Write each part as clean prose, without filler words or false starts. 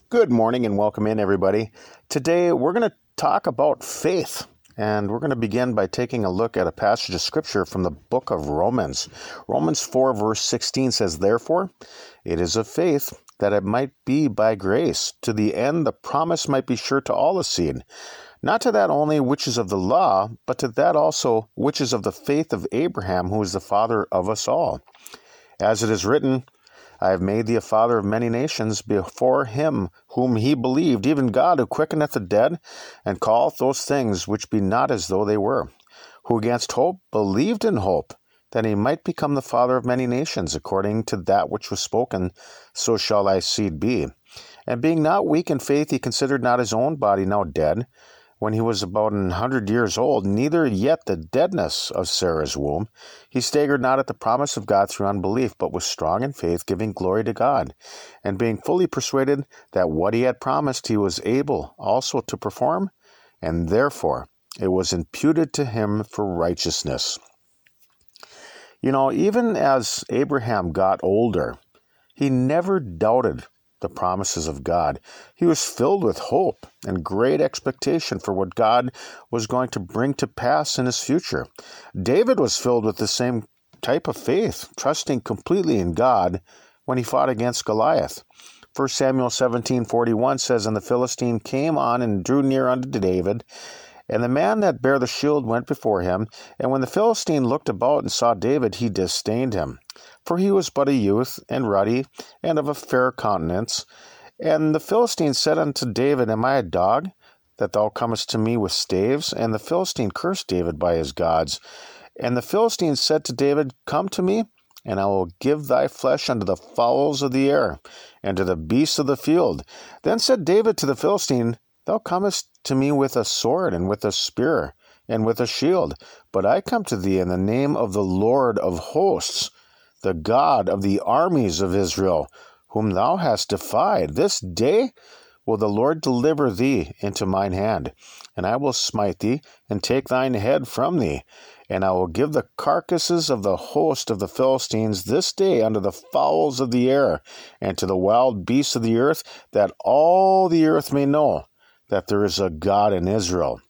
Good morning and welcome in, everybody. Today we're going to talk about faith, and we're going to begin by taking a look at a passage of Scripture from the book of Romans. Romans 4 verse 16 says, "Therefore, it is of faith that it might be by grace, to the end the promise might be sure to all the seed, not to that only which is of the law, but to that also which is of the faith of Abraham, who is the father of us all. As it is written, I have made thee a father of many nations before him whom he believed, even God who quickeneth the dead, and calleth those things which be not as though they were, who against hope believed in hope, that he might become the father of many nations, according to that which was spoken, so shall thy seed be. And being not weak in faith, he considered not his own body now dead, when he was about 100 years old, neither yet the deadness of Sarah's womb. He staggered not at the promise of God through unbelief, but was strong in faith, giving glory to God, and being fully persuaded that what he had promised he was able also to perform, and therefore it was imputed to him for righteousness." You know, even as Abraham got older, he never doubted the promises of God. He was filled with hope and great expectation for what God was going to bring to pass in his future. David was filled with the same type of faith, trusting completely in God when he fought against Goliath. 1 Samuel 17:41 says, "And the Philistine came on and drew near unto David, and the man that bare the shield went before him. And when the Philistine looked about and saw David, he disdained him. For he was but a youth, and ruddy, and of a fair countenance. And the Philistine said unto David, Am I a dog, that thou comest to me with staves? And the Philistine cursed David by his gods. And the Philistine said to David, Come to me, and I will give thy flesh unto the fowls of the air, and to the beasts of the field. Then said David to the Philistine, Thou comest to me with a sword, and with a spear, and with a shield. But I come to thee in the name of the Lord of hosts, the God of the armies of Israel, whom thou hast defied. This day will the Lord deliver thee into mine hand, and I will smite thee, and take thine head from thee. And I will give the carcasses of the host of the Philistines this day unto the fowls of the air, and to the wild beasts of the earth, that all the earth may know that there is a God in Israel.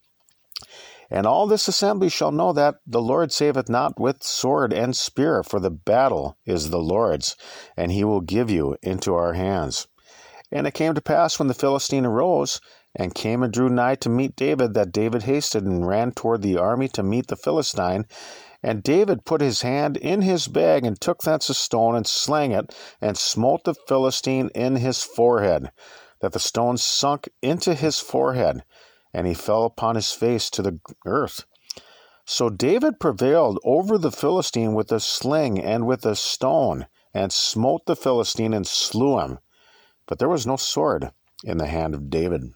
And all this assembly shall know that the Lord saveth not with sword and spear, for the battle is the Lord's, and he will give you into our hands. And it came to pass when the Philistine arose, and came and drew nigh to meet David, that David hasted and ran toward the army to meet the Philistine. And David put his hand in his bag, and took thence a stone, and slang it, and smote the Philistine in his forehead, that the stone sunk into his forehead, and he fell upon his face to the earth. So David prevailed over the Philistine with a sling and with a stone, and smote the Philistine and slew him. But there was no sword in the hand of David.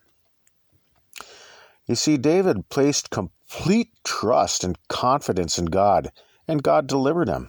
You see, David placed complete trust and confidence in God, and God delivered him.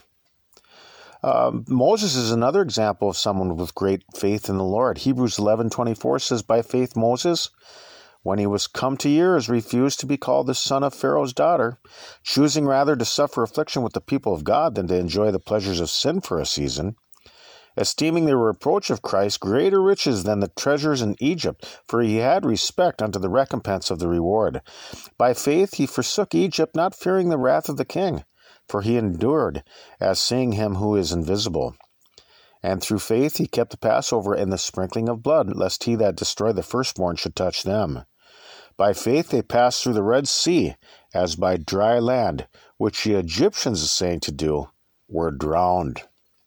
Moses is another example of someone with great faith in the Lord. Hebrews 11:24 says, By faith Moses, when he was come to years, refused to be called the son of Pharaoh's daughter, choosing rather to suffer affliction with the people of God than to enjoy the pleasures of sin for a season, esteeming the reproach of Christ greater riches than the treasures in Egypt, for he had respect unto the recompense of the reward. By faith he forsook Egypt, not fearing the wrath of the king, for he endured as seeing him who is invisible. And through faith he kept the Passover and the sprinkling of blood, lest he that destroyed the firstborn should touch them. By faith they passed through the Red Sea, as by dry land, which the Egyptians, essaying to do, were drowned.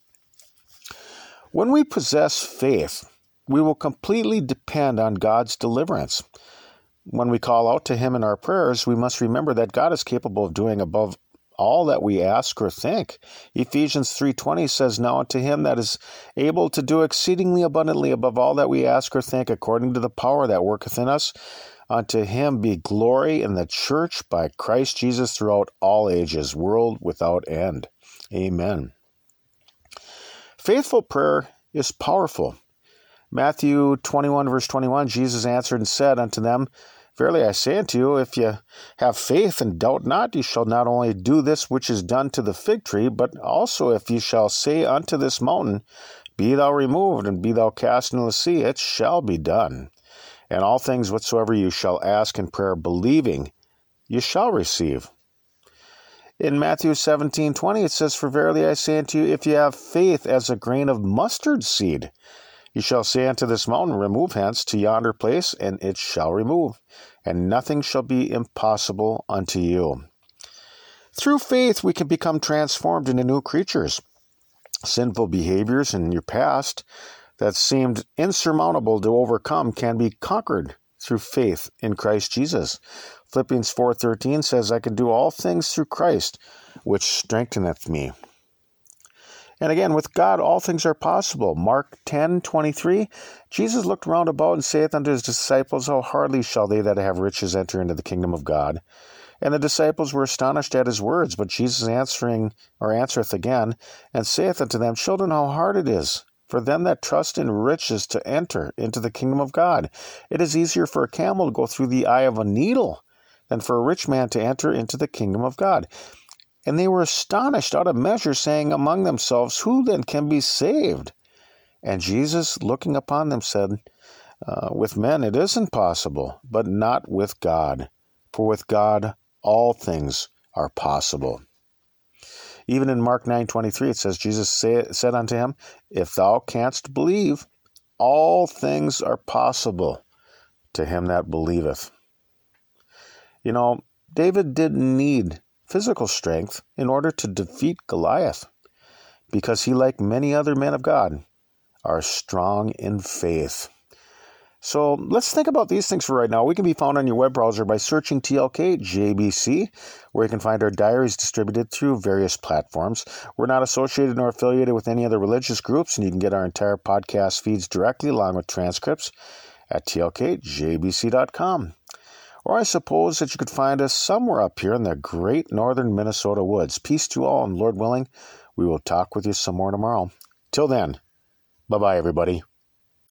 When we possess faith, we will completely depend on God's deliverance. When we call out to him in our prayers, we must remember that God is capable of doing above all that we ask or think. Ephesians 3:20 says, Now unto him that is able to do exceedingly abundantly above all that we ask or think, according to the power that worketh in us, unto him be glory in the church by Christ Jesus throughout all ages, world without end. Amen. Faithful prayer is powerful. Matthew 21, verse 21, Jesus answered and said unto them, Verily I say unto you, if ye have faith and doubt not, ye shall not only do this which is done to the fig tree, but also if ye shall say unto this mountain, Be thou removed, and be thou cast into the sea. It shall be done. And all things whatsoever you shall ask in prayer, believing, you shall receive. In Matthew 17:20, it says, For verily I say unto you, if you have faith as a grain of mustard seed, you shall say unto this mountain, Remove hence to yonder place, and it shall remove, and nothing shall be impossible unto you. Through faith, we can become transformed into new creatures. Sinful behaviors in your past that seemed insurmountable to overcome can be conquered through faith in Christ Jesus. Philippians 4:13 says, I can do all things through Christ, which strengtheneth me. And again, with God, all things are possible. Mark 10:23, Jesus looked round about and saith unto his disciples, How hardly shall they that have riches enter into the kingdom of God? And the disciples were astonished at his words. But Jesus answereth again, and saith unto them, Children, how hard it is for them that trust in riches to enter into the kingdom of God. It is easier for a camel to go through the eye of a needle than for a rich man to enter into the kingdom of God. And they were astonished out of measure, saying among themselves, Who then can be saved? And Jesus, looking upon them, said, With men it is impossible, but not with God. For with God all things are possible. Even in Mark 9:23, it says, Jesus said unto him, If thou canst believe, all things are possible to him that believeth. You know, David didn't need physical strength in order to defeat Goliath, because he, like many other men of God, are strong in faith. So let's think about these things for right now. We can be found on your web browser by searching TLK JBC, where you can find our diaries distributed through various platforms. We're not associated nor affiliated with any other religious groups, and you can get our entire podcast feeds directly along with transcripts at tlkjbc.com. Or I suppose that you could find us somewhere up here in the great northern Minnesota woods. Peace to all, and Lord willing, we will talk with you some more tomorrow. Till then, bye-bye, everybody.